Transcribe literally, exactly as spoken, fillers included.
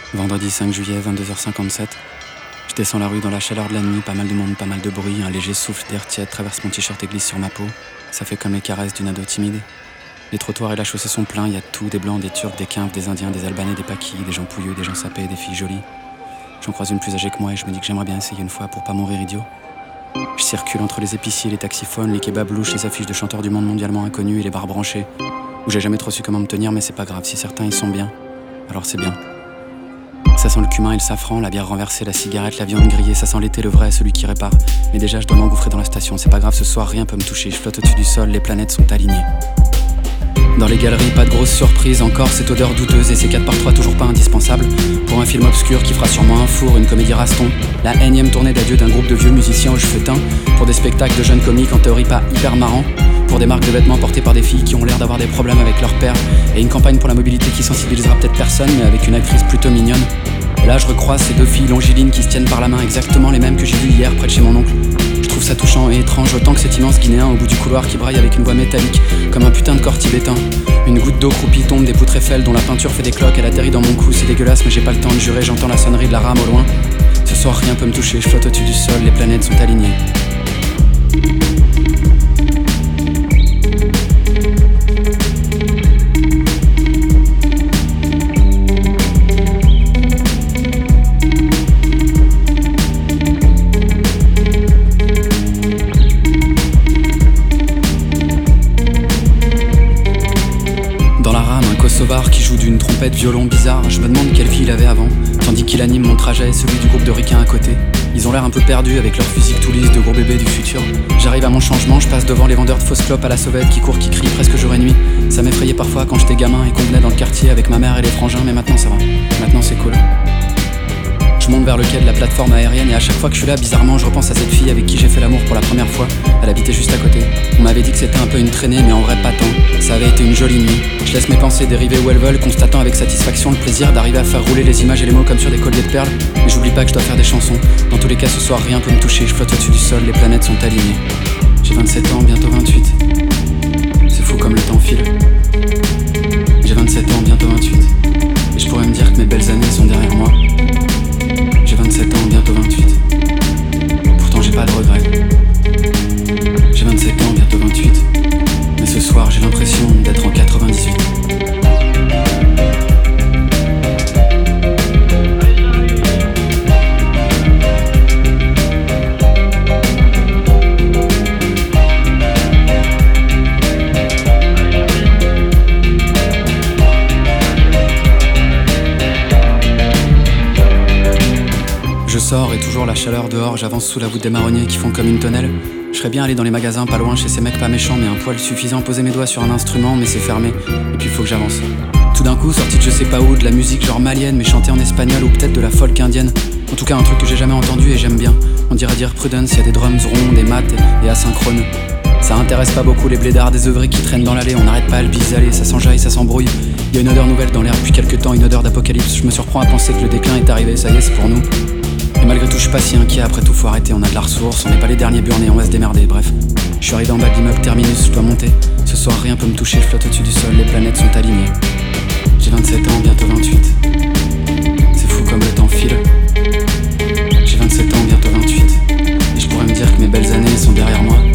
Vendredi cinq juillet, vingt-deux heures cinquante-sept. Je descends la rue dans la chaleur de la nuit, pas mal de monde, pas mal de bruit. Un léger souffle d'air tiède traverse mon t-shirt et glisse sur ma peau. Ça fait comme les caresses d'une ado timide. Les trottoirs et la chaussée sont pleins, y a de tout, des blancs, des turcs, des quinves, des indiens, des albanais, des paquis, des gens pouilleux, des gens sapés, des filles jolies. J'en croise une plus âgée que moi et je me dis que j'aimerais bien essayer une fois pour pas mourir idiot. Je circule entre les épiciers, les taxiphones, les kebabs louches, les affiches de chanteurs du monde mondialement inconnus et les bars branchés, où j'ai jamais trop su comment me tenir, mais c'est pas grave, si certains y sont bien, alors c'est bien. Ça sent le cumin et le safran, la bière renversée, la cigarette, la viande grillée, ça sent l'été, le vrai, celui qui répare. Mais déjà je dois m'engouffrer dans la station, c'est pas grave, ce soir rien peut me toucher, je flotte au-dessus du sol, les planètes sont alignées. Dans les galeries, pas de grosses surprises, encore cette odeur douteuse et ces quatre par trois toujours pas indispensables. Pour un film obscur qui fera sûrement un four, une comédie raston. La énième tournée d'adieu d'un groupe de vieux musiciens aux cheveux teints. Pour des spectacles de jeunes comiques en théorie pas hyper marrants. Pour des marques de vêtements portées par des filles qui ont l'air d'avoir des problèmes avec leur père. Et une campagne pour la mobilité qui sensibilisera peut-être personne, mais avec une actrice plutôt mignonne. Et là je recroise ces deux filles longilines qui se tiennent par la main, exactement les mêmes que j'ai vues hier près de chez mon oncle. Je trouve ça touchant et étrange autant que cet immense Guinéen au bout du couloir qui braille avec une voix métallique comme un putain de corps tibétain. Une goutte d'eau croupie tombe des poutres Eiffel dont la peinture fait des cloques. Elle atterrit dans mon cou, c'est dégueulasse mais j'ai pas le temps de jurer. J'entends la sonnerie de la rame au loin. Ce soir rien peut me toucher, je flotte au-dessus du sol, les planètes sont alignées. Qui joue d'une trompette violon bizarre. Je me demande quelle vie il avait avant, tandis qu'il anime mon trajet, celui du groupe de ricains à côté. Ils ont l'air un peu perdus avec leur physique tout lisse de gros bébés du futur. J'arrive à mon changement, je passe devant les vendeurs de fausses clopes à la sauvette qui courent, qui crient presque jour et nuit. Ça m'effrayait parfois quand j'étais gamin et qu'on venait dans le quartier avec ma mère et les frangins, mais maintenant ça va, maintenant c'est cool. Je monte vers le quai de la plateforme aérienne et à chaque fois que je suis là, bizarrement, je repense à cette fille avec qui j'ai fait l'amour pour la première fois. Elle habitait juste à côté. On m'avait dit que c'était un peu une traînée, mais en vrai pas tant. Ça avait été une jolie nuit. Je laisse mes pensées dériver où elles veulent, constatant avec satisfaction le plaisir d'arriver à faire rouler les images et les mots comme sur des colliers de perles. Mais j'oublie pas que je dois faire des chansons. Dans tous les cas, ce soir, rien peut me toucher. Je flotte au-dessus du sol, les planètes sont alignées. J'ai vingt-sept ans, bientôt vingt-huit. C'est fou comme le temps file. J'ai vingt-sept ans, bientôt vingt-huit. Et je pourrais me dire que mes belles années sont derrière moi. J'ai vingt-sept ans, bientôt vingt-huit. Pourtant j'ai pas de regrets. J'ai vingt-sept ans, bientôt vingt-huit. Mais ce soir j'ai l'impression d'être en quatre-vingt-dix-huit. Je sors et toujours la chaleur dehors, j'avance sous la voûte des marronniers qui font comme une tonnelle. Je serais bien allé dans les magasins pas loin chez ces mecs pas méchants, mais un poil suffisant, poser mes doigts sur un instrument, mais c'est fermé, et puis il faut que j'avance. Tout d'un coup, sorti de je sais pas où, de la musique genre malienne, mais chantée en espagnol ou peut-être de la folk indienne. En tout cas un truc que j'ai jamais entendu et j'aime bien. On dirait dire Prudence, y a des drums ronds, des maths et asynchrones. Ça intéresse pas beaucoup les blédards des œuvres qui traînent dans l'allée, on n'arrête pas à le bisaler, ça s'enjaille, ça s'embrouille. Il y a une odeur nouvelle dans l'air depuis quelques temps, une odeur d'apocalypse. Je me surprends à penser que le déclin est arrivé, ça y est, c'est pour nous. Et malgré tout je suis pas si inquiet, après tout faut arrêter, on a de la ressource, on n'est pas les derniers burnés, on va se démerder, bref. Je suis arrivé en bas de l'immeuble Terminus, je dois monter. Ce soir rien peut me toucher, je flotte au-dessus du sol, les planètes sont alignées. J'ai vingt-sept ans, bientôt vingt-huit. C'est fou comme le temps file. J'ai vingt-sept ans, bientôt vingt-huit. Et je pourrais me dire que mes belles années sont derrière moi.